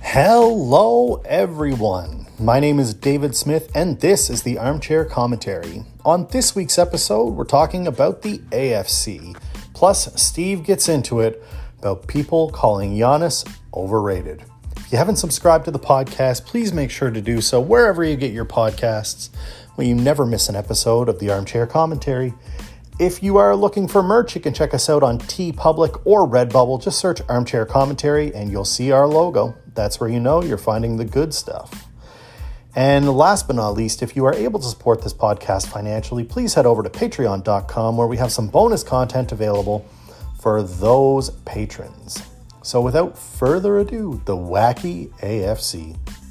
Hello, everyone. My name is David Smith, and this is the Armchair Commentary. On this week's episode, we're talking about the AFC. Plus, Steve gets into it about people calling Giannis overrated. If you haven't subscribed to the podcast, please make sure to do so wherever you get your podcasts, where you never miss an episode of the Armchair Commentary. If you are looking for merch, you can check us out on TeePublic or Redbubble. Just search Armchair Commentary and you'll see our logo. That's where you know you're finding the good stuff. And last but not least, if you are able to support this podcast financially, please head over to patreon.com where we have some bonus content available for those patrons. So without further ado, the wacky AFC.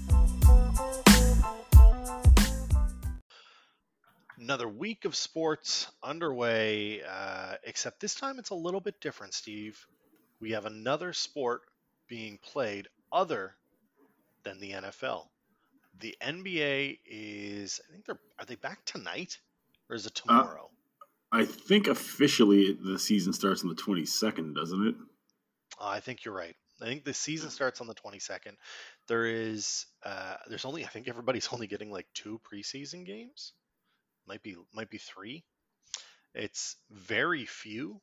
Another week of sports underway, except this time it's a little bit different, Steve. We have another sport being played other than the NFL. The NBA is, are they back tonight or is it tomorrow? I think officially the season starts on the 22nd, doesn't it? I think you're right. I think the season starts on the 22nd. There's only, I think everybody's only getting like 2 preseason games. Might be 3. It's very few.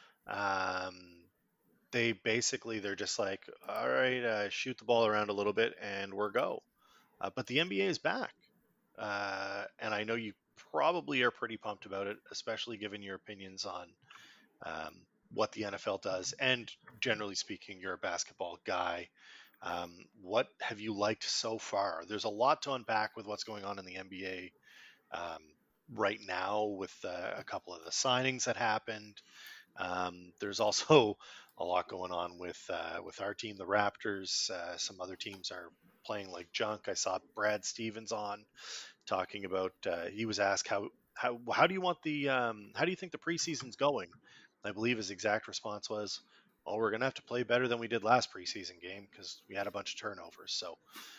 They're just like, all right, shoot the ball around a little bit and we're go. But the NBA is back, and I know you probably are pretty pumped about it, especially given your opinions on what the NFL does. And generally speaking, you're a basketball guy. What have you liked so far? There's a lot to unpack with what's going on in the NBA. Right now with a couple of the signings that happened. There's also a lot going on with our team, the Raptors. Some other teams are playing like junk. I saw Brad Stevens on talking about, he was asked how do you want how do you think the preseason's going? I believe his exact response was, well, we're going to have to play better than we did last preseason game because we had a bunch of turnovers. So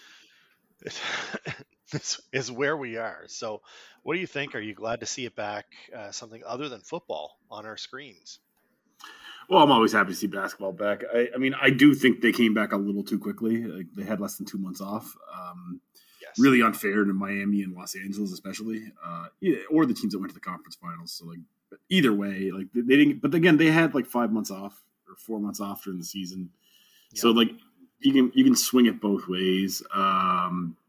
this is where we are. So what do you think? Are you glad to see it back, something other than football on our screens? Well, I'm always happy to see basketball back. I mean, I do think they came back a little too quickly. Like, they had less than 2 months off. Yes. Really unfair to Miami and Los Angeles, especially, or the teams that went to the conference finals. So, like, either way, like they didn't. But again, they had like 5 months off or 4 months off during the season. Yep. So, like, you can swing it both ways. I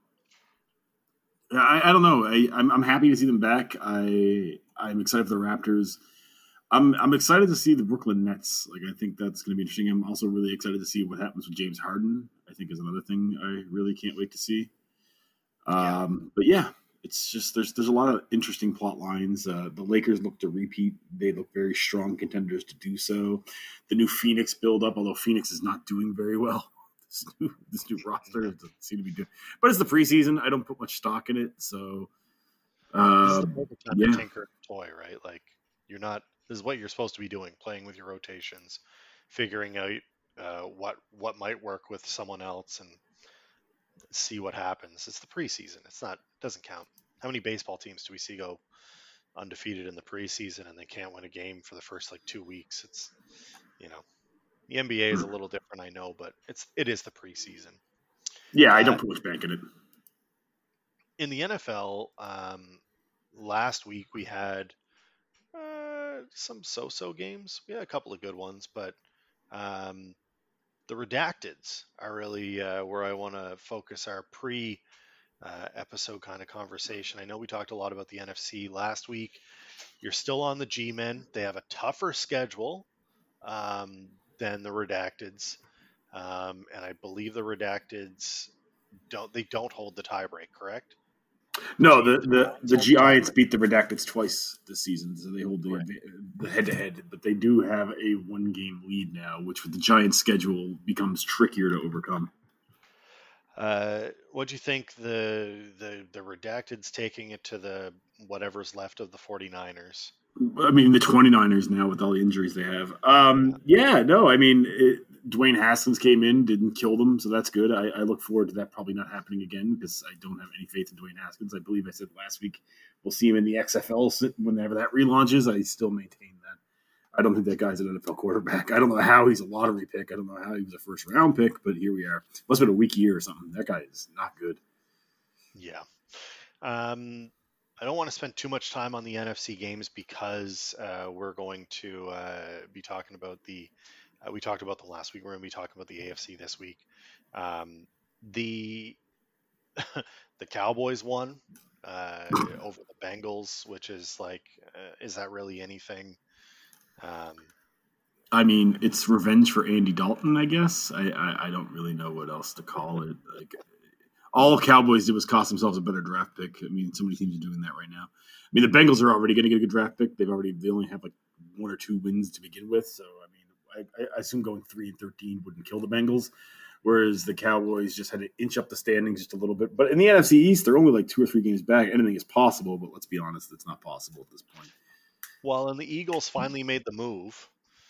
don't know. I'm happy to see them back. I'm excited for the Raptors. I'm excited to see the Brooklyn Nets. Like, I think that's going to be interesting. I'm also really excited to see what happens with James Harden. I think is another thing I really can't wait to see. But yeah, it's just there's a lot of interesting plot lines. The Lakers look to repeat. They look very strong contenders to do so. The new Phoenix build up, although Phoenix is not doing very well. This new roster doesn't seem to be doing, but it's the preseason. I don't put much stock in it, so this is the perfect time to tinker a toy, right? Like, this is what you're supposed to be doing, playing with your rotations, figuring out what might work with someone else, and see what happens. It's the preseason. It doesn't count. How many baseball teams do we see go undefeated in the preseason and they can't win a game for the first like 2 weeks? It's, the NBA is a little different, I know, but it is the preseason. Yeah, I don't put much bank in it. In the NFL, last week we had some so-so games. We had a couple of good ones, but the redacteds are really where I want to focus our episode kind of conversation. I know we talked a lot about the NFC last week. You're still on the G-men. They have a tougher schedule than the redacteds, and I believe the redacteds don't hold the tiebreak, correct? No, the Giants beat the redacteds twice this season, so they hold the head-to-head. But they do have a 1-game lead now, which with the Giants' schedule becomes trickier to overcome. What do you think the redacteds taking it to the whatever's left of the 49ers? I mean, the 29ers now with all the injuries they have. Dwayne Haskins came in, didn't kill them, so that's good. I look forward to that probably not happening again because I don't have any faith in Dwayne Haskins. I believe I said last week we'll see him in the XFL whenever that relaunches. I still maintain that. I don't think that guy's an NFL quarterback. I don't know how he's a lottery pick. I don't know how he was a first-round pick, but here we are. Must have been a weak year or something. That guy is not good. Yeah. I don't want to spend too much time on the NFC games because we're going to be talking about we talked about them last week. We're going to be talking about the AFC this week. The the Cowboys won over the Bengals, which is like, is that really anything? I mean, it's revenge for Andy Dalton, I guess. I don't really know what else to call it. Like, all Cowboys did was cost themselves a better draft pick. I mean, so many teams are doing that right now. I mean, the Bengals are already going to get a good draft pick. They only have like 1 or 2 wins to begin with. So, I mean, I assume going 3-13 wouldn't kill the Bengals, whereas the Cowboys just had to inch up the standings just a little bit. But in the NFC East, they're only like 2 or 3 games back. Anything is possible, but let's be honest, it's not possible at this point. Well, and the Eagles finally made the move.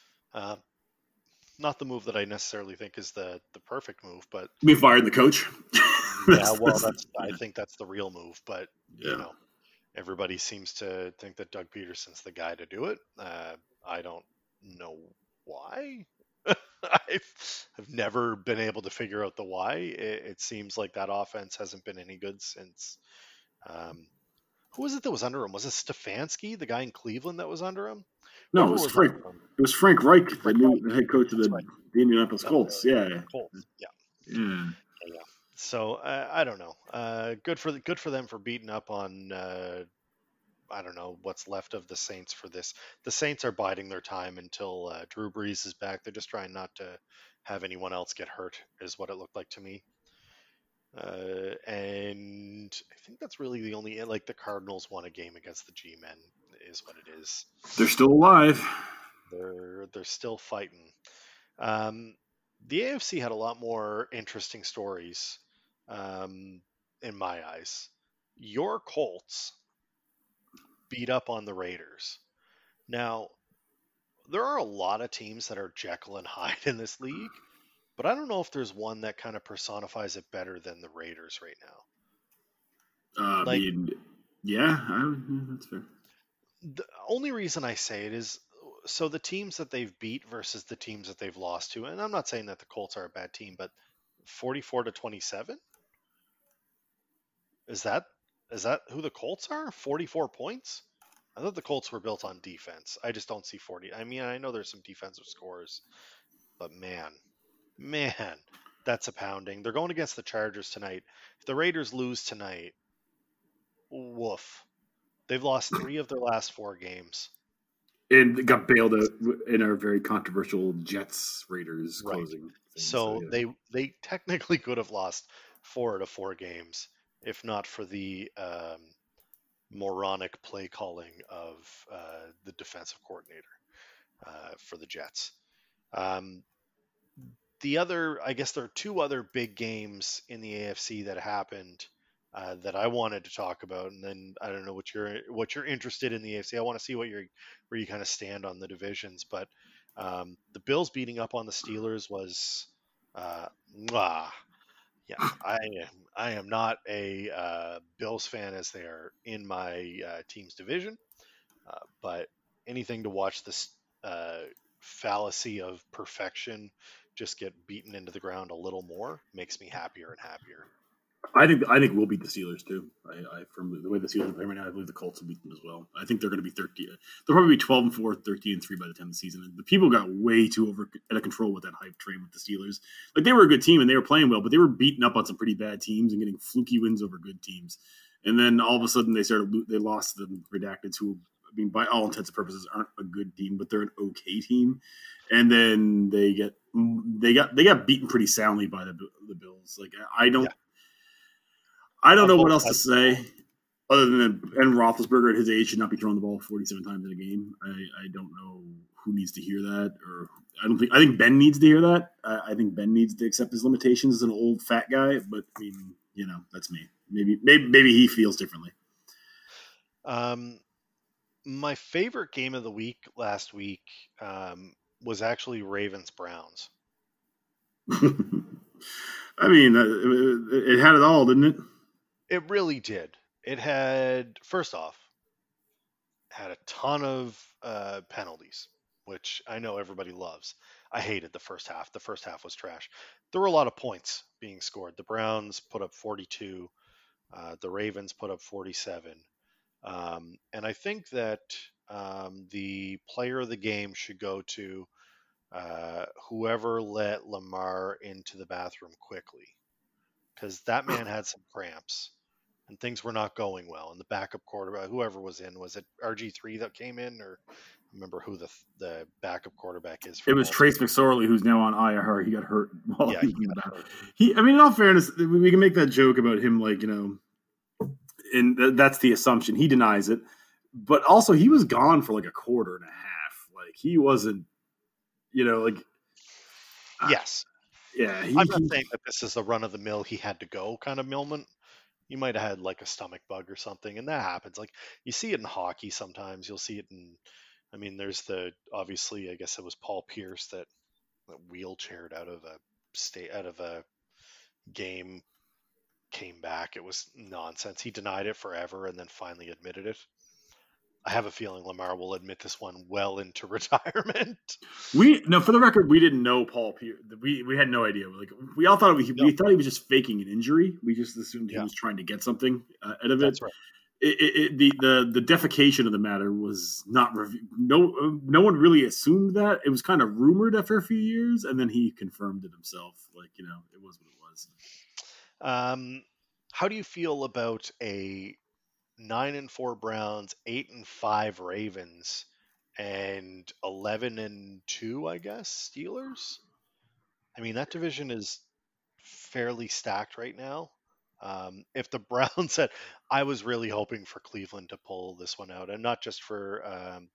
Not the move that I necessarily think is the perfect move, but we fired the coach. Yeah, well, I think that's the real move. But you know, everybody seems to think that Doug Peterson's the guy to do it. I don't know why. I've never been able to figure out the why. It seems like that offense hasn't been any good since. Who was it that was under him? Was it Stefanski, the guy in Cleveland that was under him? No, it was Frank. It was Frank Reich, the head coach of the Indianapolis Colts. Yeah. Colts. Yeah. So I don't know. Good for them for beating up on I don't know what's left of the Saints for this. The Saints are biding their time until Drew Brees is back. They're just trying not to have anyone else get hurt, is what it looked like to me. And I think that's really the only, like, the Cardinals won a game against the G-Men is what it is. They're still alive. They're still fighting. The AFC had a lot more interesting stories in my eyes. Your Colts beat up on the Raiders. Now, there are a lot of teams that are Jekyll and Hyde in this league, but I don't know if there's one that kind of personifies it better than the Raiders right now. That's fair. The only reason I say it is, so the teams that they've beat versus the teams that they've lost to, and I'm not saying that the Colts are a bad team, but 44-27? Is that who the Colts are? 44 points? I thought the Colts were built on defense. I just don't see 40. I mean, I know there's some defensive scores, but man, that's a pounding. They're going against the Chargers tonight. If the Raiders lose tonight, woof. They've lost 3 of their last 4 games. And got bailed out in our very controversial Jets-Raiders closing. So they technically could have lost 4 out of 4 games if not for the moronic play calling of the defensive coordinator for the Jets. I guess there are 2 other big games in the AFC that happened that I wanted to talk about, and then I don't know what you're interested in the AFC. I want to see where you kind of stand on the divisions, but the Bills beating up on the Steelers was yeah, I am not a Bills fan as they are in my team's division, but anything to watch this fallacy of perfection just get beaten into the ground a little more makes me happier and happier. I think we'll beat the Steelers too. I firmly, the way the Steelers are playing right now, I believe the Colts will beat them as well. I think they're going to be 13. They'll probably be 12-4, 13-3 by the time of the season. The people got way too out of control with that hype train with the Steelers. Like, they were a good team and they were playing well, but they were beating up on some pretty bad teams and getting fluky wins over good teams. And then all of a sudden they lost the Redacteds, who, I mean, by all intents and purposes, aren't a good team, but they're an okay team. And then they got beaten pretty soundly by the Bills. Like, I don't know what else to say other than Ben Roethlisberger at his age should not be throwing the ball 47 times in a game. I don't know who needs to hear that, or I think Ben needs to hear that. I think Ben needs to accept his limitations as an old fat guy, but I mean, that's me. Maybe he feels differently. My favorite game of the week last week was actually Ravens-Browns. I mean, it had it all, didn't it? It really did. It had, first off, had a ton of penalties. which I know everybody loves. I hated the first half. The first half was trash. There were a lot of points being scored. The Browns put up 42. The Ravens put up 47. And I think that the player of the game should go to whoever let Lamar into the bathroom quickly, because that man had some cramps and things were not going well. And the backup quarterback, whoever was in, was it RG3 that came in, or remember who the backup quarterback is? It was Trace McSorley, who's now on IR. He got hurt. Yeah, he got hurt. I mean, in all fairness, we can make that joke about him, like, you know, and that's the assumption. He denies it, but also he was gone for like a quarter and a half. Like, he wasn't, you know, like. Yes. Yeah. I'm not saying that this is the run of the mill, he had to go kind of moment. You might have had like a stomach bug or something, and that happens. Like, you see it in hockey sometimes. You'll see it in, I mean, there's obviously, I guess it was Paul Pierce that wheelchaired out of a game, came back. It was nonsense. He denied it forever and then finally admitted it. I have a feeling Lamar will admit this one well into retirement. For the record, we didn't know Paul Pierce. We had no idea. Like, we all thought we thought he was just faking an injury. We just assumed he was trying to get something out of it. That's right. The defecation of the matter was not reviewed. No one really assumed that. It was kind of rumored after a few years, and then he confirmed it himself. Like, you know, it was what it was. How do you feel about a 9-4 Browns, 8-5 Ravens, and 11-2, I guess, Steelers? I mean, that division is fairly stacked right now. If the Browns had, I was really hoping for Cleveland to pull this one out, and not just for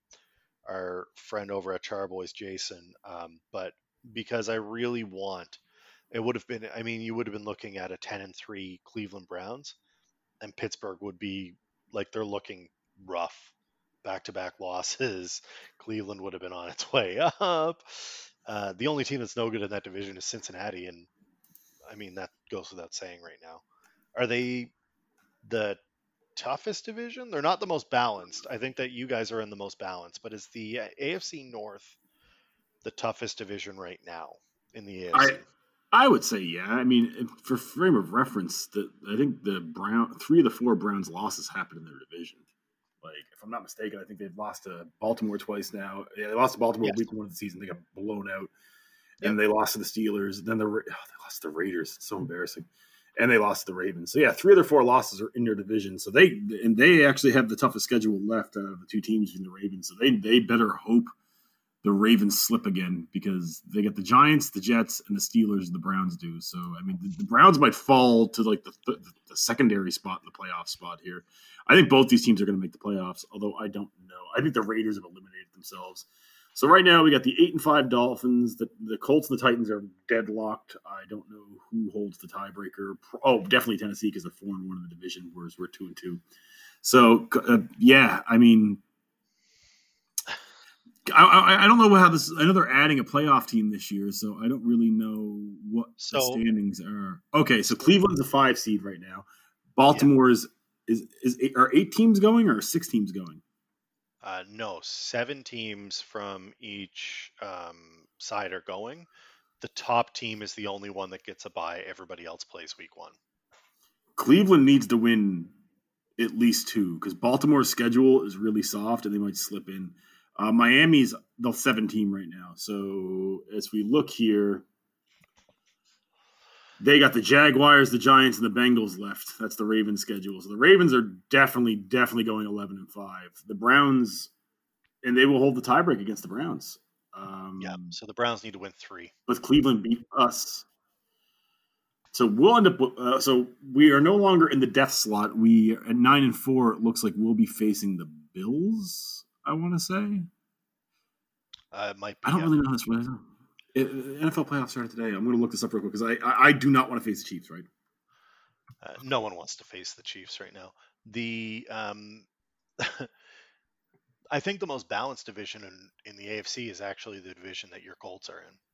our friend over at Charboys, Jason, but because I really want. It would have been. I mean, you would have been looking at a 10-3 Cleveland Browns, and Pittsburgh would be like, they're looking rough, back-to-back losses. Cleveland would have been on its way up. The only team that's no good in that division is Cincinnati, and I mean, that goes without saying right now. Are they the toughest division? They're not the most balanced. I think that you guys are in the most balanced, but is the AFC North the toughest division right now in the AFC? I would say, yeah. I mean, for frame of reference, I think the 3 of the 4 Browns losses happened in their division. Like, if I'm not mistaken, I think they've lost to Baltimore twice now. Yeah, they lost to Baltimore week 1 of the season. They got blown out. And they lost to the Steelers. Then they lost to the Raiders. It's so embarrassing. And they lost to the Ravens. So, yeah, 3 of their 4 losses are in their division. So they actually have the toughest schedule left out of the 2 teams in the Ravens. So they better hope the Ravens slip again, because they get the Giants, the Jets, and the Steelers, and the Browns do. So, I mean, the Browns might fall to like the secondary spot in the playoff spot here. I think both these teams are going to make the playoffs, although I don't know. I think the Raiders have eliminated themselves. So right now we got the 8-5 Dolphins. The Colts and the Titans are deadlocked. I don't know who holds the tiebreaker. Oh, definitely Tennessee, because they're 4-1 in the division, whereas we're 2-2. So, yeah, I mean, I don't know how this. I know they're adding a playoff team this year, so I don't really know what the standings are. Okay, so Cleveland's a 5 seed right now. Baltimore's are 8 teams going or 6 teams going? No, 7 teams from each side are going. The top team is the only one that gets a bye. Everybody else plays week 1. Cleveland needs to win at least 2, because Baltimore's schedule is really soft and they might slip in. Miami's the 7 team right now. So as we look here, they got the Jaguars, the Giants, and the Bengals left. That's the Ravens schedule. So the Ravens are definitely going 11-5. The Browns, and they will hold the tiebreak against the Browns. So the Browns need to win 3. But Cleveland beat us. So we'll end up. So we are no longer in the death slot. We at 9-4. It looks like we'll be facing the Bills, I want to say. Might be, I don't really know this. NFL playoffs started today. I'm going to look this up real quick, because I do not want to face the Chiefs, right? No one wants to face the Chiefs right now. I think the most balanced division in the AFC is actually the division that your Colts are in.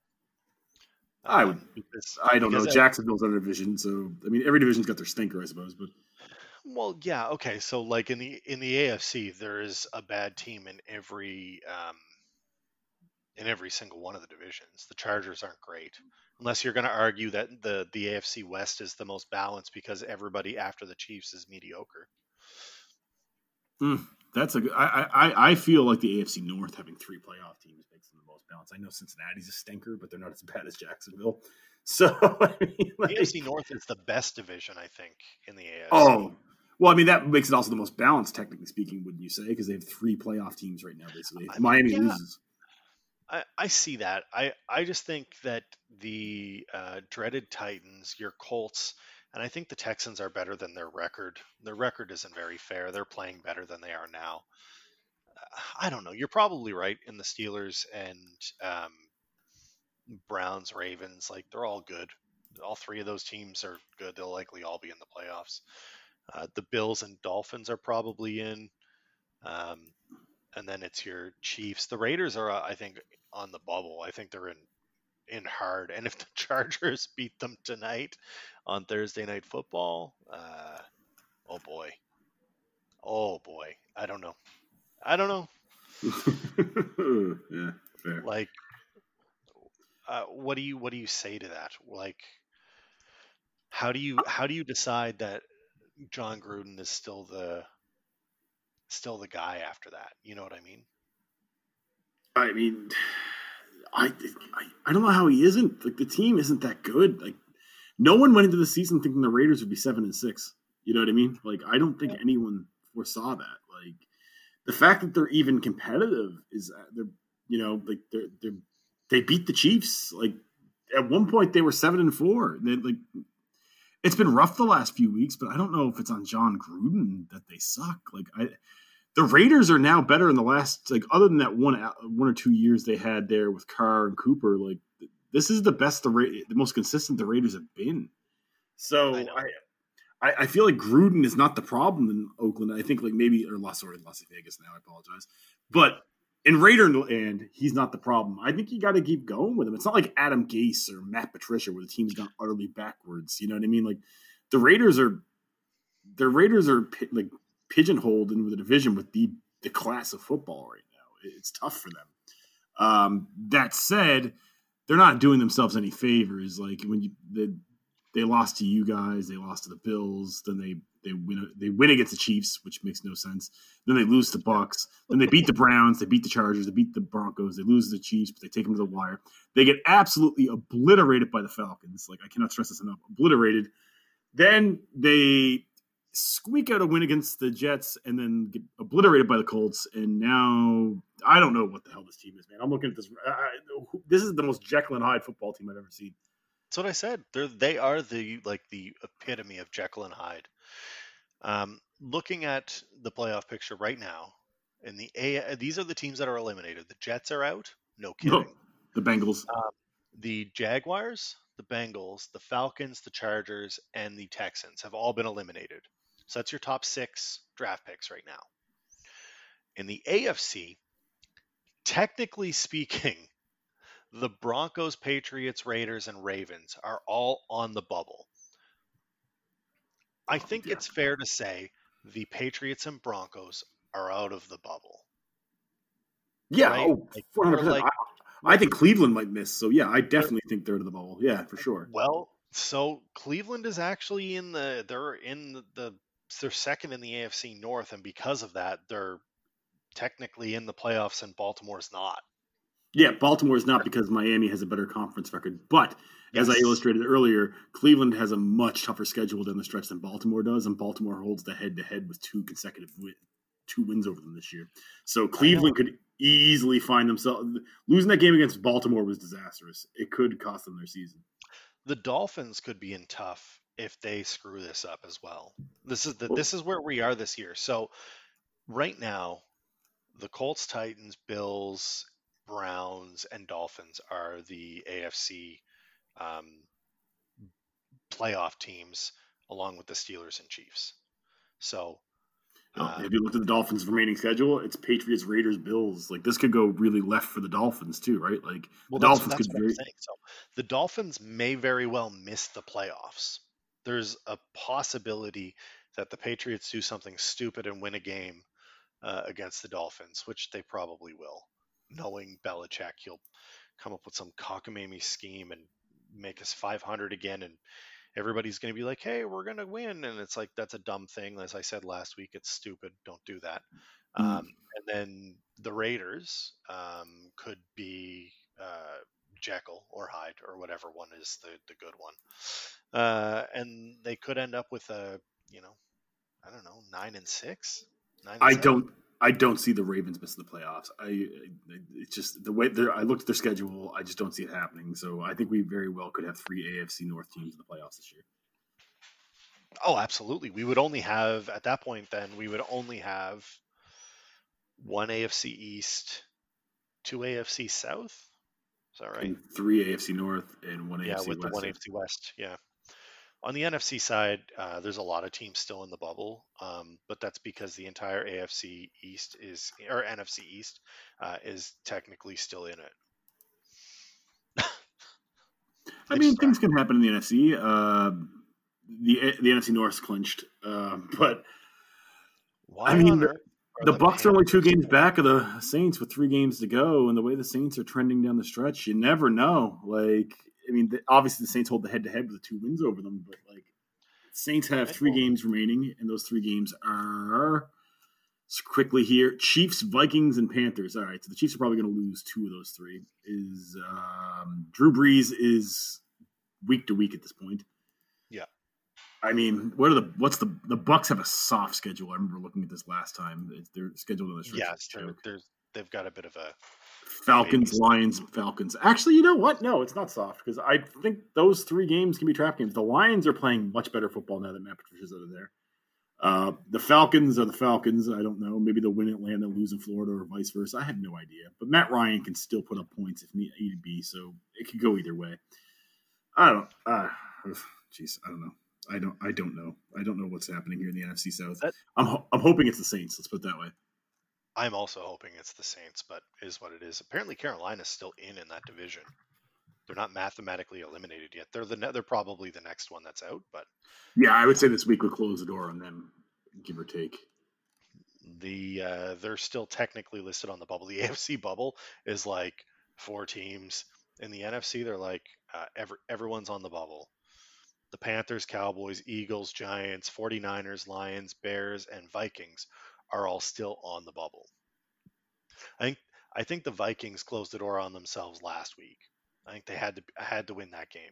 I don't know. Jacksonville's in a division, so I mean, every division's got their stinker, I suppose. But well, yeah, okay. So like in the AFC, there is a bad team in every in every single one of the divisions. The Chargers aren't great, unless you're going to argue that the AFC West is the most balanced because everybody after the Chiefs is mediocre. That's a good. I feel like the AFC North having 3 playoff teams makes them the most balanced. I know Cincinnati's a stinker, but they're not as bad as Jacksonville. So I mean, The AFC North is the best division, I think, in the AFC. Oh, well, I mean that makes it also the most balanced, technically speaking, wouldn't you say? Because they have 3 playoff teams right now, basically. If Miami loses. I see that. I just think that the dreaded Titans, your Colts, and I think the Texans are better than their record. Their record isn't very fair. They're playing better than they are now. I don't know. You're probably right in the Steelers and Browns, Ravens. Like, they're all good. All 3 of those teams are good. They'll likely all be in the playoffs. The Bills and Dolphins are probably in. And then it's your Chiefs. The Raiders are, I think, on the bubble. I think they're in hard. And if the Chargers beat them tonight on Thursday Night Football, oh boy, I don't know. Yeah, fair. Like, what do you say to that? Like, how do you decide that John Gruden is still the guy after that? You know what I mean? I mean, I don't know how he isn't. Like, the team isn't that good. Like, no one went into the season thinking the Raiders would be 7-6. You know what I mean? Like, I don't think anyone foresaw that. Like, the fact that they're even competitive is they beat the Chiefs. Like, at one point they were 7-4. It's been rough the last few weeks, but I don't know if it's on John Gruden that they suck. Like, the Raiders are now better in the last, like, other than that one or 2 years they had there with Carr and Cooper. Like, this is the best, the most consistent the Raiders have been. So I feel like Gruden is not the problem in Oakland. I think, like, maybe, or Las Vegas now. I apologize, but in Raider land, he's not the problem. I think you got to keep going with him. It's not like Adam Gase or Matt Patricia where the team's gone utterly backwards. You know what I mean? Like, the Raiders are like pigeonholed into the division with the class of football right now. It's tough for them. That said, they're not doing themselves any favors. Like, when they lost to you guys, they lost to the Bills, then they win against the Chiefs, which makes no sense. Then they lose to Bucks. Then they beat the Browns. They beat the Chargers. They beat the Broncos. They lose to the Chiefs, but they take them to the wire. They get absolutely obliterated by the Falcons. Like, I cannot stress this enough. Obliterated. Then they squeak out a win against the Jets and then get obliterated by the Colts. And now I don't know what the hell this team is, man. I'm looking at this. This is the most Jekyll and Hyde football team I've ever seen. That's what I said. They are the epitome of Jekyll and Hyde. Looking at the playoff picture right now, these are the teams that are eliminated. The Jets are out. No kidding. The Bengals. The Jaguars, the Bengals, the Falcons, the Chargers, and the Texans have all been eliminated. So that's your top 6 draft picks right now. In the AFC, technically speaking, the Broncos, Patriots, Raiders, and Ravens are all on the bubble. I think it's fair to say the Patriots and Broncos are out of the bubble. Yeah, right? 400%. I think Cleveland might miss. So, yeah, I definitely think they're out of the bubble. Yeah, for sure. Well, so Cleveland is actually they're second in the AFC North, and because of that, they're technically in the playoffs, and Baltimore's not. Yeah, Baltimore's not because Miami has a better conference record. But as I illustrated earlier, Cleveland has a much tougher schedule down the stretch than Baltimore does, and Baltimore holds the head-to-head with 2 wins over them this year. So Cleveland could easily find themselves – losing that game against Baltimore was disastrous. It could cost them their season. The Dolphins could be in tough if they screw this up as well. This is where we are this year. So right now, the Colts, Titans, Bills – Browns and Dolphins are the AFC playoff teams, along with the Steelers and Chiefs. So, have you looked at the Dolphins' remaining schedule? It's Patriots, Raiders, Bills. Like, this could go really left for the Dolphins too, right? Like, the Dolphins could very. So the Dolphins may very well miss the playoffs. There's a possibility that the Patriots do something stupid and win a game against the Dolphins, which they probably will. knowing Belichick, he'll come up with some cockamamie scheme and make us 500 again, and everybody's going to be like, hey, we're going to win. And it's like, that's a dumb thing. As I said last week, it's stupid. Don't do that. And then the Raiders could be Jekyll or Hyde or whatever one is the good one. And they could end up with a, I don't know, 9-6. I don't see the Ravens missing the playoffs. It's just the way I looked at their schedule. I just don't see it happening. So I think we very well could have 3 AFC North teams in the playoffs this year. Oh, absolutely. We would only have, at that point, then we would only have 1 AFC East, 2 AFC South. Is that right? And 3 AFC North and 1 AFC West. Yeah, with the 1 AFC West. Yeah. On the NFC side, there's a lot of teams still in the bubble, but that's because the entire NFC East NFC East is technically still in it. I mean, things can happen in the NFC. The NFC North's clinched, but why? I mean, the Bucs are only 2 games back of the Saints with 3 games to go, and the way the Saints are trending down the stretch, you never know. Obviously the Saints hold the head-to-head with the 2 wins over them, but Saints have 3 games remaining, and those 3 games are quickly here: Chiefs, Vikings, and Panthers. All right, so the Chiefs are probably going to lose 2 of those 3. Drew Brees is week to week at this point. Yeah. I mean, the Bucs have a soft schedule. I remember looking at this last time. They're scheduled on the stretch. Yeah, they've got a bit of a Falcons, Lions, Falcons. Actually, you know what? No, it's not soft because I think those 3 games can be trap games. The Lions are playing much better football now that Matt Patricia's out of there. The Falcons are the Falcons. I don't know. Maybe they'll win Atlanta, lose in Florida, or vice versa. I have no idea. But Matt Ryan can still put up points if need be, so it could go either way. I don't know. I don't know. I don't know what's happening here in the NFC South. I'm hoping it's the Saints. Let's put it that way. I'm also hoping it's the Saints, but it is what it is. Apparently, Carolina's still in that division. They're not mathematically eliminated yet. They're probably the next one that's out, but yeah, I would say this week would close the door on them, give or take. They're still technically listed on the bubble. The AFC bubble is 4 teams. In the NFC, they're everyone's on the bubble. The Panthers, Cowboys, Eagles, Giants, 49ers, Lions, Bears, and Vikings are all still on the bubble. I think the Vikings closed the door on themselves last week. I think they had to win that game.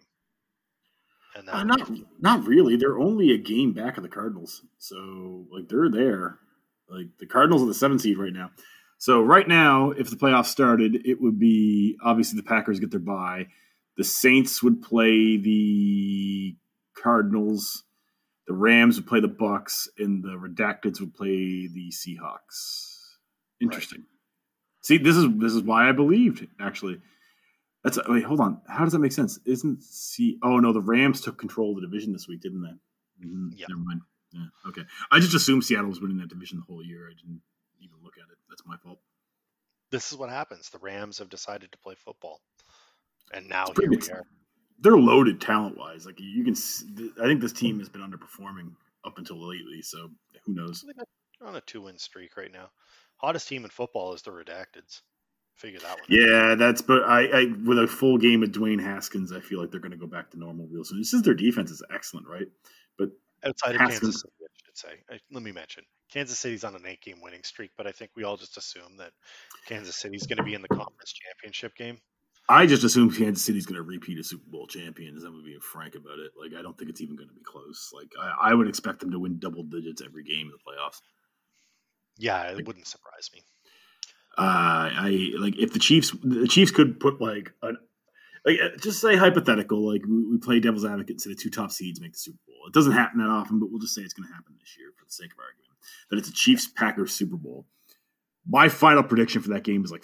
And not really. They're only a game back of the Cardinals, so they're there. The Cardinals are the 7th seed right now. So right now, if the playoffs started, it would be obviously the Packers get their bye. The Saints would play the Cardinals. The Rams would play the Bucs, and the Redacteds would play the Seahawks. Interesting. Right. See, this is why I believed, actually. Wait, hold on. How does that make sense? Oh, no, the Rams took control of the division this week, didn't they? Mm-hmm. Yeah. Never mind. Yeah, okay. I just assumed Seattle was winning that division the whole year. I didn't even look at it. That's my fault. This is what happens. The Rams have decided to play football. And now here we are. They're loaded talent-wise. You can. I think this team has been underperforming up until lately. So who knows? They're on a 2-win streak right now. Hottest team in football is the Redacteds. Figure that one out. Yeah, but I with a full game of Dwayne Haskins, I feel like they're going to go back to normal real soon. It's just their defense is excellent, right? But outside of Kansas City, I should say. Let me mention Kansas City's on an 8-game winning streak, but I think we all just assume that Kansas City's going to be in the conference championship game. I just assume Kansas City's going to repeat as Super Bowl champions. I'm going to be frank about it. I don't think it's even going to be close. I would expect them to win double digits every game in the playoffs. Yeah, it wouldn't surprise me. If the Chiefs could put just say hypothetical, we play devil's advocate and say the 2 top seeds make the Super Bowl. It doesn't happen that often, but we'll just say it's going to happen this year for the sake of argument. That it's a Chiefs-Packers Super Bowl. My final prediction for that game is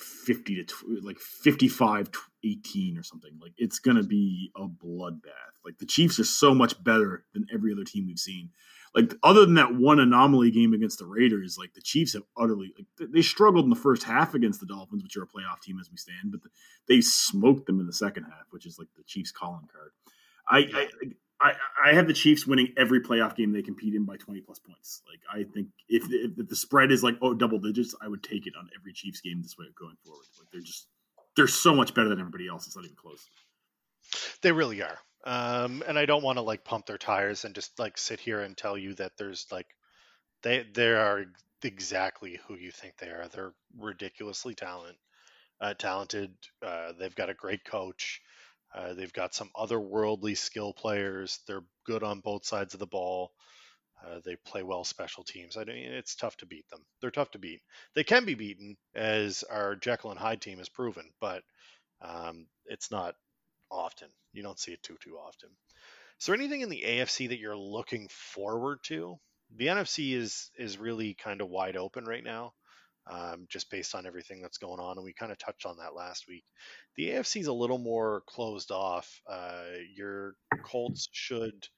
55-18 or something. It's going to be a bloodbath. The Chiefs are so much better than every other team we've seen. Other than that one anomaly game against the Raiders, the Chiefs have utterly they struggled in the first half against the Dolphins, which are a playoff team as we stand, but they smoked them in the second half, which is the Chiefs calling card. I have the Chiefs winning every playoff game they compete in by 20 plus points. Like I think if the spread is like double digits, I would take it on every Chiefs game this way going forward. Like they're so much better than everybody else. It's not even close. They really are. And I don't want to like pump their tires and just like sit here and tell you that there's like they are exactly who you think they are. They're ridiculously talented. They've got a great coach. They've got some otherworldly skill players. They're good on both sides of the ball. They play well special teams. I mean, it's tough to beat them. They're tough to beat. They can be beaten, as our Jekyll and Hyde team has proven, but it's not often. You don't see it too often. Is there anything in the AFC that you're looking forward to? The NFC is really kind of wide open right now. Just based on everything that's going on. And we kind of touched on that last week. The AFC is a little more closed off. Your Colts should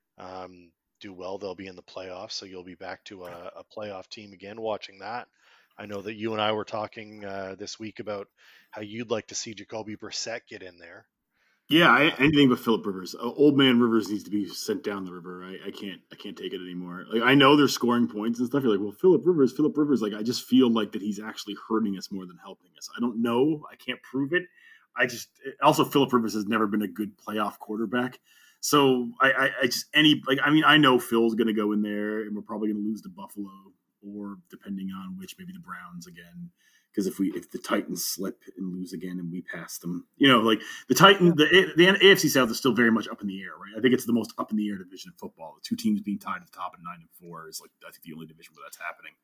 do well. They'll be in the playoffs, so you'll be back to a playoff team again watching that. I know that you and I were talking this week about how you'd like to see Jacoby Brissett get in there. Yeah, anything but Phillip Rivers. Old man Rivers needs to be sent down the river. I can't take it anymore. Like I know they're scoring points and stuff. You're like, well, Phillip Rivers. Like I just feel like that he's actually hurting us more than helping us. I don't know. I can't prove it. Also Phillip Rivers has never been a good playoff quarterback. So I know Phil's going to go in there and we're probably going to lose to Buffalo or depending on which, maybe the Browns again. Because if the Titans slip and lose again and we pass them, like the Titans, the AFC South is still very much up in the air, right? I think it's the most up in the air division in football. The two teams being tied at the top at 9-4 is like I think the only division where that's happening.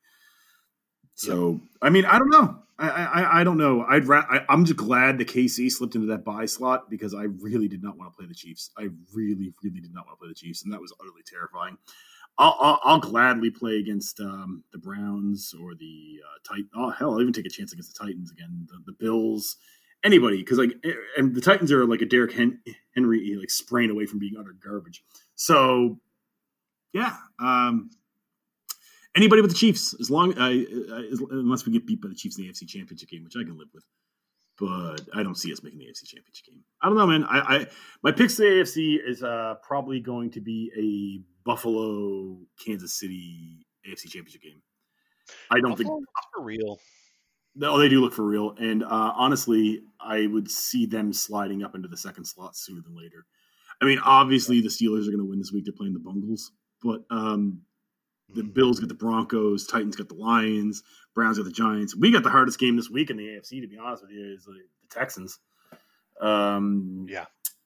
So I mean, I don't know. I don't know. I'm just glad the KC slipped into that bye slot because I really did not want to play the Chiefs. I really, really did not want to play the Chiefs, and that was utterly terrifying. I'll gladly play against the Browns or the Titans. Oh hell, I'll even take a chance against the Titans again. The Bills, anybody, because and the Titans are like a Derrick Henry like sprain away from being utter garbage. So yeah, anybody but the Chiefs, unless we get beat by the Chiefs in the AFC Championship game, which I can live with. But I don't see us making the AFC Championship game. I don't know, man. My picks to the AFC is probably going to be a Buffalo, Kansas City AFC Championship game. I don't think looks for real. No, they do look for real. And honestly, I would see them sliding up into the second slot sooner than later. I mean, obviously the Steelers are going to win this week. They're playing the Bengals, but the Bills get the Broncos, Titans got the Lions, Browns got the Giants. We got the hardest game this week in the AFC, to be honest with you, is the Texans. Yeah.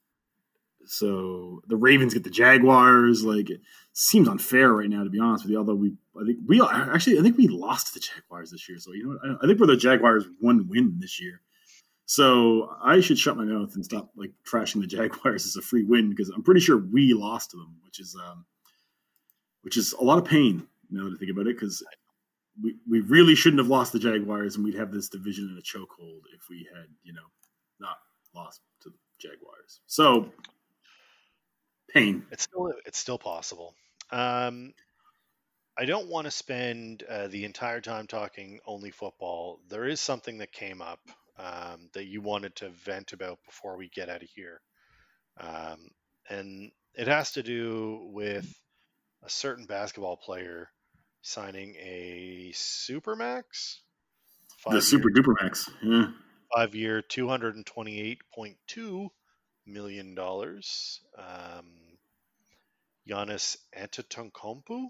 So the Ravens get the Jaguars. Like, it seems unfair right now, to be honest with you. Although I think we lost to the Jaguars this year. So you know what? I think we're the Jaguars' one win this year. So I should shut my mouth and stop like trashing the Jaguars as a free win because I'm pretty sure we lost to them, which is a lot of pain now that I think about it because we really shouldn't have lost the Jaguars and we'd have this division in a chokehold if we had not lost to the Jaguars. So. Pain. It's still possible. I don't want to spend the entire time talking only football. There is something that came up that you wanted to vent about before we get out of here. And it has to do with a certain basketball player signing a Supermax. The Super Duper Max. Yeah. 5-year, $228.2 million. Giannis Antetokounmpo.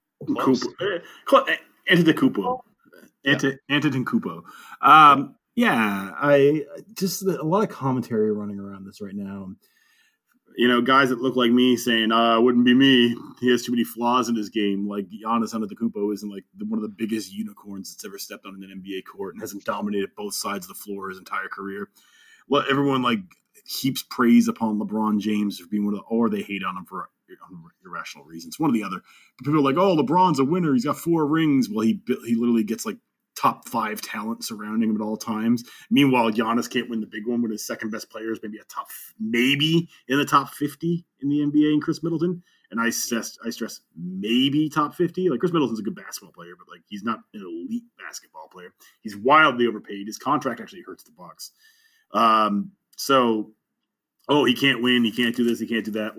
Antetokounmpo. Antetokounmpo. Yeah, I just a lot of commentary running around this right now. Guys that look like me saying, it wouldn't be me. He has too many flaws in his game. Like Giannis Antetokounmpo isn't like one of the biggest unicorns that's ever stepped on an NBA court and hasn't dominated both sides of the floor his entire career. Well, everyone heaps praise upon LeBron James for being or they hate on him for irrational reasons. One or the other. But people are like, oh, LeBron's a winner. He's got 4 rings. Well, he literally gets top 5 talent surrounding him at all times. Meanwhile, Giannis can't win the big one when his second best player is maybe in the top 50 in the NBA and Chris Middleton. And I stress maybe top 50. Like Chris Middleton's a good basketball player, but he's not an elite basketball player. He's wildly overpaid. His contract actually hurts the Bucks. So, he can't win. He can't do this. He can't do that. Well,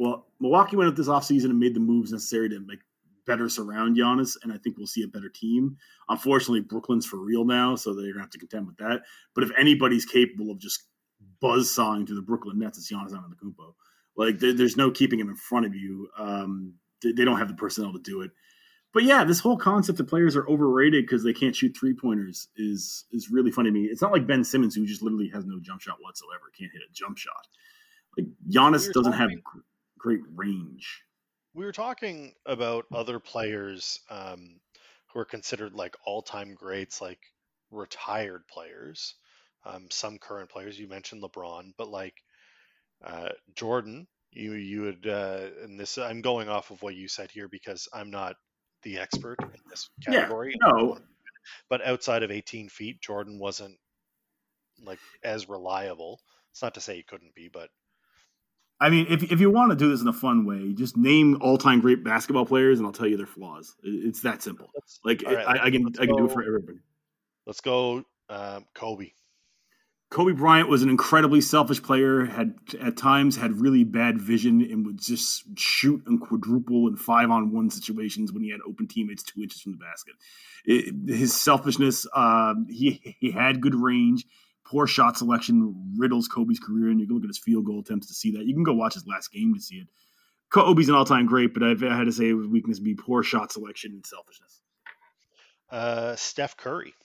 Milwaukee went up this offseason and made the moves necessary to make better surround Giannis, and I think we'll see a better team. Unfortunately, Brooklyn's for real now, so they're going to have to contend with that. But if anybody's capable of just buzzsawing to the Brooklyn Nets, it's Giannis Antetokounmpo. Like, there's no keeping him in front of you. They don't have the personnel to do it. But yeah, this whole concept that players are overrated because they can't shoot three-pointers is really funny to me. It's not like Ben Simmons, who just literally has no jump shot whatsoever, can't hit a jump shot. Like, Giannis doesn't have great range. We were talking about other players who are considered like all-time greats, like retired players. Some current players, you mentioned LeBron, but like Jordan, you would, and this, I'm going off of what you said here because I'm not the expert in this category. Yeah, no. But outside of 18 feet, Jordan wasn't like as reliable. It's not to say he couldn't be, but I mean, if you want to do this in a fun way, just name all-time great basketball players, and I'll tell you their flaws. It's that simple. I can do it for everybody. Let's go, Kobe. Kobe Bryant was an incredibly selfish player. Had at times had really bad vision and would just shoot and quadruple in 5-on-1 situations when he had open teammates 2 inches from the basket. His selfishness. He had good range. Poor shot selection riddles Kobe's career, and you can look at his field goal attempts to see that. You can go watch his last game to see it. Kobe's an all-time great, but if I had to say his weakness would be poor shot selection and selfishness. Steph Curry.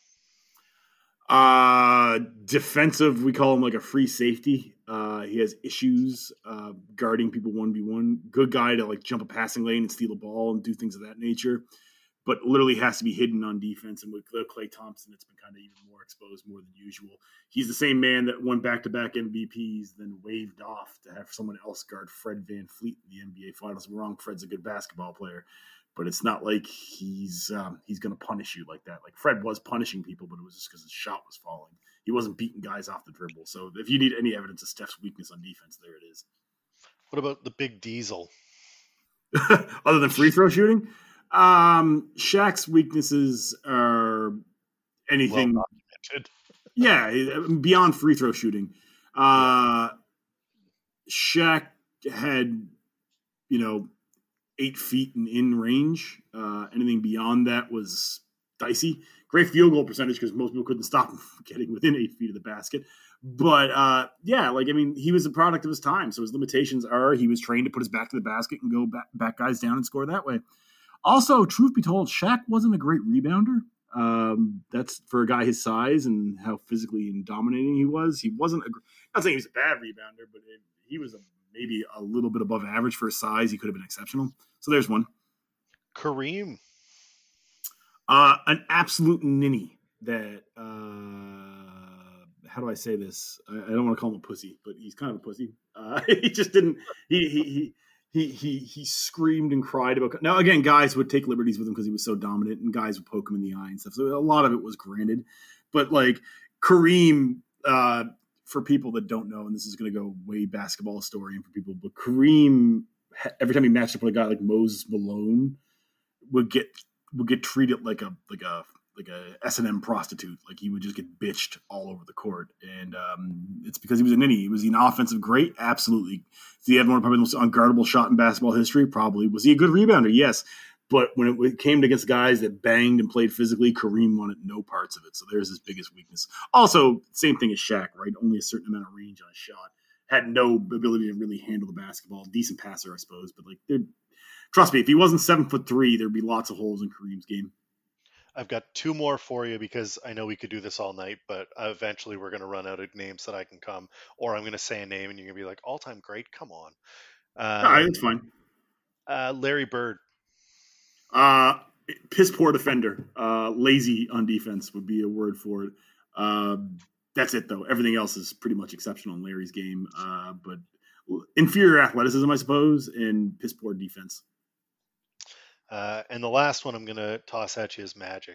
Defensive, we call him like a free safety. He has issues guarding people 1v1. Good guy to like jump a passing lane and steal a ball and do things of that nature, but literally has to be hidden on defense. And with Klay Thompson, it's been kind of even more exposed more than usual. He's the same man that won back-to-back MVPs, then waved off to have someone else guard Fred VanVleet in the NBA Finals. We're wrong, Fred's a good basketball player, but it's not like he's going to punish you like that. Like Fred was punishing people, but it was just because his shot was falling. He wasn't beating guys off the dribble. So if you need any evidence of Steph's weakness on defense, there it is. What about the Big Diesel? Other than free throw shooting? Shaq's weaknesses are anything. Well documented. Yeah, beyond free throw shooting. Shaq had, 8 feet in range. Anything beyond that was dicey. Great field goal percentage because most people couldn't stop him from getting within 8 feet of the basket. But, he was a product of his time. So his limitations are he was trained to put his back to the basket and go back guys down and score that way. Also, truth be told, Shaq wasn't a great rebounder. That's for a guy his size and how physically and dominating he was. He wasn't not saying he was a bad rebounder, but he was maybe a little bit above average for his size. He could have been exceptional. So there's one. Kareem. An absolute ninny that, how do I say this? I don't want to call him a pussy, but he's kind of a pussy. He just didn't, he screamed and cried about. Now, again, guys would take liberties with him because he was so dominant, and guys would poke him in the eye and stuff. So a lot of it was granted. But like Kareem, for people that don't know, and this is going to go way basketball historian for people, but Kareem, every time he matched up with a guy like Moses Malone, would get treated like a S&M prostitute. Like he would just get bitched all over the court. And it's because he was a ninny. He was an offensive great? Absolutely. Did he have probably the most unguardable shot in basketball history? Probably. Was he a good rebounder? Yes. But when it came against guys that banged and played physically, Kareem wanted no parts of it. So there's his biggest weakness. Also, same thing as Shaq, right? Only a certain amount of range on a shot. Had no ability to really handle the basketball. Decent passer, I suppose. But trust me, if he wasn't 7'3", there'd be lots of holes in Kareem's game. I've got 2 more for you because I know we could do this all night, but eventually we're going to run out of names that I can come, or I'm going to say a name and you're going to be like, all-time great? Come on. All right, that's fine. Larry Bird. Piss poor defender. Lazy on defense would be a word for it. That's it, though. Everything else is pretty much exceptional in Larry's game. But inferior athleticism, I suppose, and piss poor defense. And the last one I'm going to toss at you is Magic.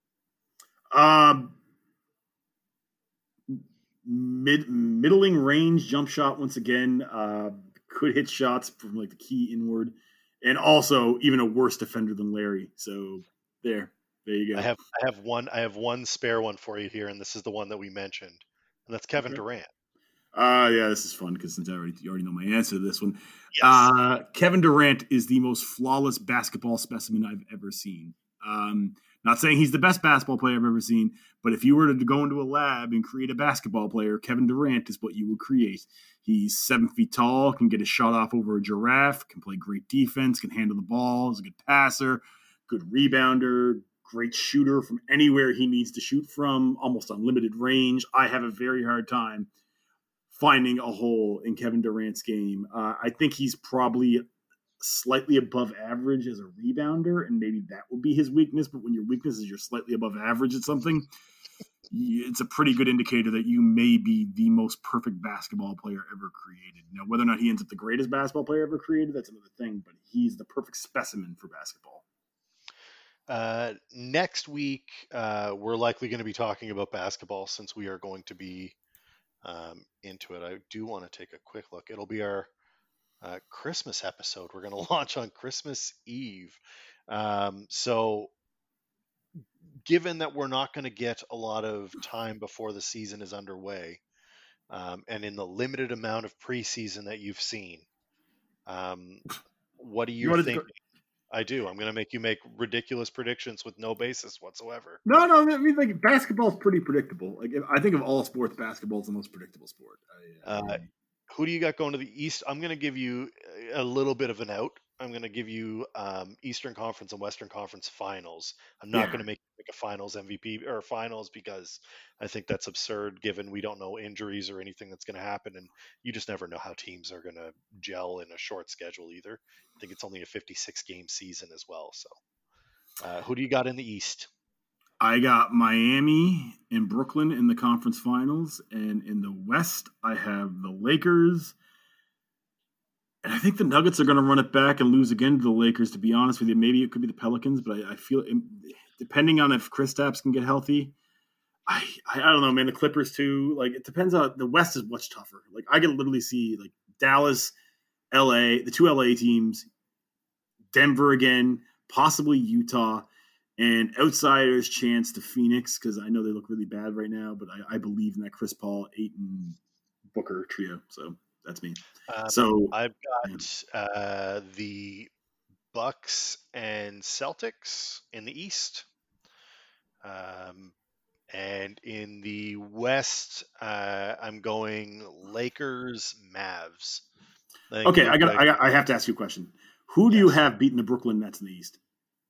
Middling range jump shot once again. Could hit shots from like the key inward, and also even a worse defender than Larry. So there you go. I have one spare one for you here, and this is the one that we mentioned, and that's Kevin Durant. Yeah, this is fun because since you already know my answer to this one. Yes. Kevin Durant is the most flawless basketball specimen I've ever seen. Not saying he's the best basketball player I've ever seen, but if you were to go into a lab and create a basketball player, Kevin Durant is what you would create. He's 7 feet tall, can get a shot off over a giraffe, can play great defense, can handle the ball, is a good passer, good rebounder, great shooter from anywhere he needs to shoot from, almost unlimited range. I have a very hard time finding a hole in Kevin Durant's game. I think he's probably slightly above average as a rebounder, and maybe that would be his weakness. But when your weakness is you're slightly above average at something, it's a pretty good indicator that you may be the most perfect basketball player ever created. Now, whether or not he ends up the greatest basketball player ever created, that's another thing, but he's the perfect specimen for basketball. Next week, we're likely going to be talking about basketball since we are going to be into it. I do want to take a quick look. It'll be our Christmas episode. We're going to launch on Christmas Eve. So, given that we're not going to get a lot of time before the season is underway, and in the limited amount of preseason that you've seen, what are you thinking? I do. I'm going to make you make ridiculous predictions with no basis whatsoever. No. I mean, like basketball is pretty predictable. Like I think of all sports, basketball is the most predictable sport. Who do you got going to the East? I'm going to give you a little bit of an out. I'm going to give you Eastern Conference and Western Conference finals. I'm not going to make a finals MVP or finals because I think that's absurd given we don't know injuries or anything that's going to happen. And you just never know how teams are going to gel in a short schedule either. I think it's only a 56 game season as well. So who do you got in the East? I got Miami and Brooklyn in the conference finals. And in the West, I have the Lakers. And I think the Nuggets are going to run it back and lose again to the Lakers, to be honest with you. Maybe it could be the Pelicans, but I feel depending on if Kristaps can get healthy, I don't know, man. The Clippers too. Like it depends on the West is much tougher. Like I can literally see like Dallas, LA, the two LA teams, Denver again, possibly Utah, and outsiders chance to Phoenix because I know they look really bad right now, but I believe in that Chris Paul, Ayton, Booker trio. So that's me. So I've got the Bucks and Celtics in the East. And in the West, I'm going Lakers, Mavs. Okay, I have to ask you a question. Who do you have beating the Brooklyn Nets in the East?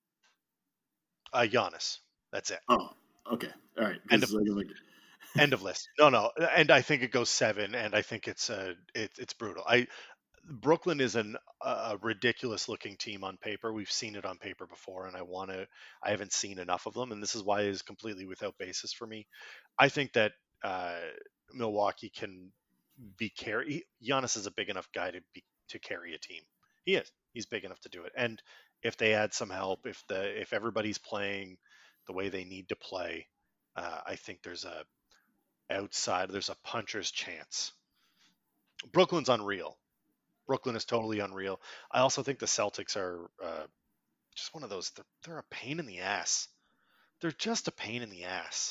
Giannis. That's it. Oh, okay. All right. End of list. No. And I think it goes 7, and I think it's brutal. Brooklyn is a ridiculous looking team on paper. We've seen it on paper before, and I haven't seen enough of them, and this is why it is completely without basis for me. I think that Milwaukee can be Giannis is a big enough guy to carry a team. He is. He's big enough to do it. And if they add some help, if everybody's playing the way they need to play, I think there's a puncher's chance. Brooklyn's unreal. Brooklyn is totally unreal. I also think the Celtics are just one of those. They're a pain in the ass. They're just a pain in the ass.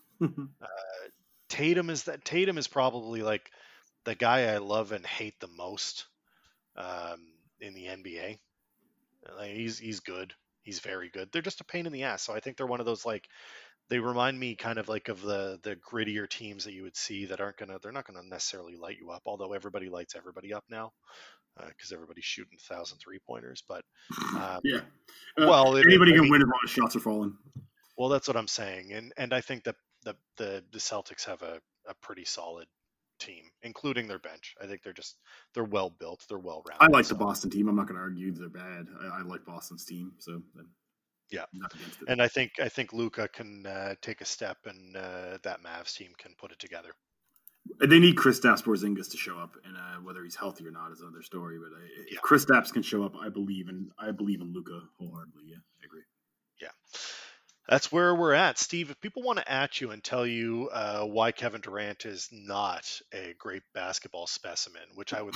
Tatum is probably like the guy I love and hate the most in the NBA. Like, he's good. He's very good. They're just a pain in the ass. So I think they're one of those like. They remind me kind of like of the grittier teams that you would see that they're not gonna necessarily light you up. Although everybody lights everybody up now because everybody's shooting 1,000 3-pointers. But yeah, anybody can win as long as shots are falling. Well, that's what I'm saying, and I think that the Celtics have a pretty solid team, including their bench. I think they're well built, they're well rounded. I like the Boston team. I'm not going to argue they're bad. I like Boston's team, so. Yeah, and I think Luka can take a step, and that Mavs team can put it together. They need Kristaps Porzingis to show up, and whether he's healthy or not is another story. But if Kristaps can show up, I believe in Luka wholeheartedly. Yeah, I agree. Yeah, that's where we're at, Steve. If people want to at you and tell you why Kevin Durant is not a great basketball specimen, which I would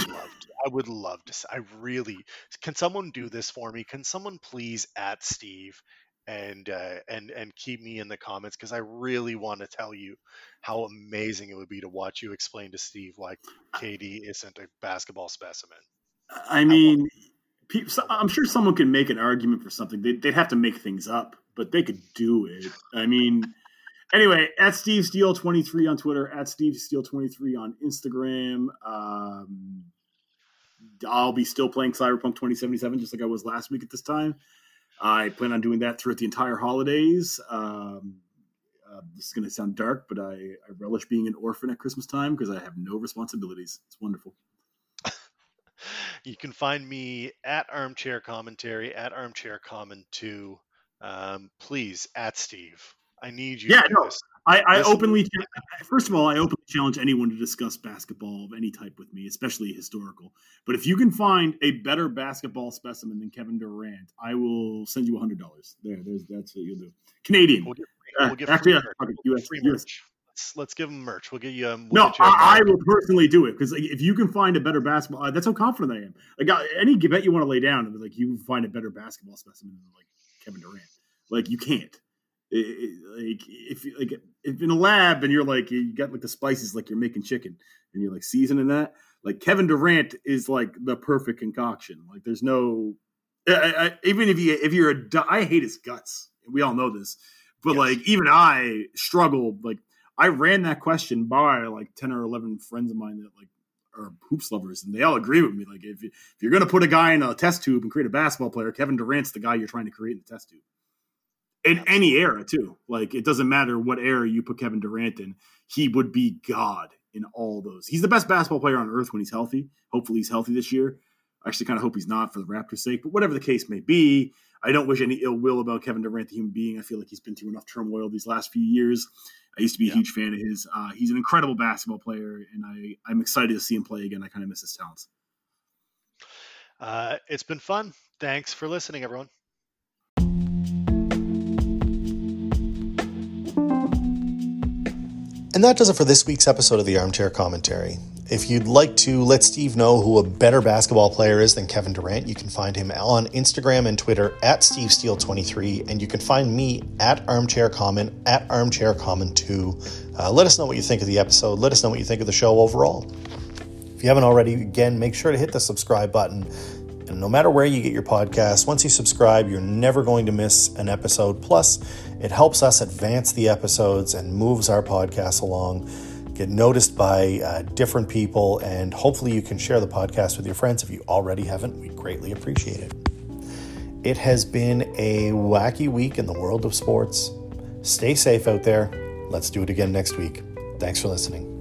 love to. I really can. Someone do this for me? Can someone please at Steve and keep me in the comments, because I really want to tell you how amazing it would be to watch you explain to Steve why KD isn't a basketball specimen. I mean, I'm sure someone can make an argument for something. They'd have to make things up, but they could do it. I mean, anyway, at Steve Steele 23 on Twitter, at Steve Steele 23 on Instagram. I'll be still playing Cyberpunk 2077 just like I was last week at this time. I plan on doing that throughout the entire holidays. This is going to sound dark, but I relish being an orphan at Christmas time because I have no responsibilities. It's wonderful. You can find me at Armchair Commentary, at Armchair Comment 2. Please, at Steve. I need you to do this. I openly, first of all, I openly challenge anyone to discuss basketball of any type with me, especially historical. But if you can find a better basketball specimen than Kevin Durant, I will send you $100. That's what you'll do. Canadian. We'll give free merch. Let's give them merch. We'll get you. I will personally do it because if you can find a better basketball, that's how confident I am. Like any bet you want to lay down, like you can find a better basketball specimen than like Kevin Durant. Like you can't. If in a lab and you're like you got like the spices like you're making chicken and you're like seasoning that, like Kevin Durant is like the perfect concoction. Like there's no even if you're I hate his guts. We all know this, but yes. Like even I struggled. Like I ran that question by like 10 or 11 friends of mine that like are hoops lovers, and they all agree with me. Like if you're gonna put a guy in a test tube and create a basketball player, Kevin Durant's the guy you're trying to create in the test tube. In any era, too. Like, it doesn't matter what era you put Kevin Durant in. He would be God in all those. He's the best basketball player on earth when he's healthy. Hopefully he's healthy this year. I actually kind of hope he's not for the Raptors' sake. But whatever the case may be, I don't wish any ill will about Kevin Durant, the human being. I feel like he's been through enough turmoil these last few years. I used to be a huge fan of his. He's an incredible basketball player, and I'm excited to see him play again. I kind of miss his talents. It's been fun. Thanks for listening, everyone. And that does it for this week's episode of the Armchair Commentary. If you'd like to let Steve know who a better basketball player is than Kevin Durant, you can find him on Instagram and Twitter at SteveSteele23, and you can find me at Armchair Comment, at Armchair Comment 2. Let us know what you think of the episode. Let us know what you think of the show overall. If you haven't already, again, make sure to hit the subscribe button. And no matter where you get your podcasts, once you subscribe, you're never going to miss an episode. Plus, it helps us advance the episodes and moves our podcast along, get noticed by different people, and hopefully you can share the podcast with your friends. If you already haven't, we'd greatly appreciate it. It has been a wacky week in the world of sports. Stay safe out there. Let's do it again next week. Thanks for listening.